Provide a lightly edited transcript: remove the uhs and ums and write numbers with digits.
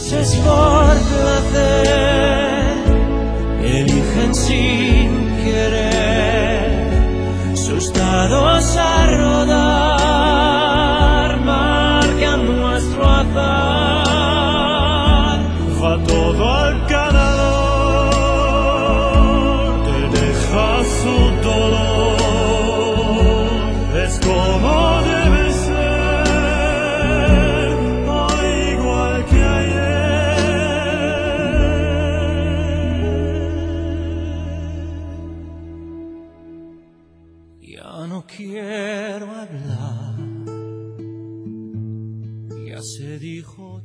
dioses por placer eligen sin querer sus dados a rodar, marcan nuestro azar. Va todo al ganador, te deja su dolor, es como debe ser, hoy igual que ayer. Ya no quiero hablar, ya se dijo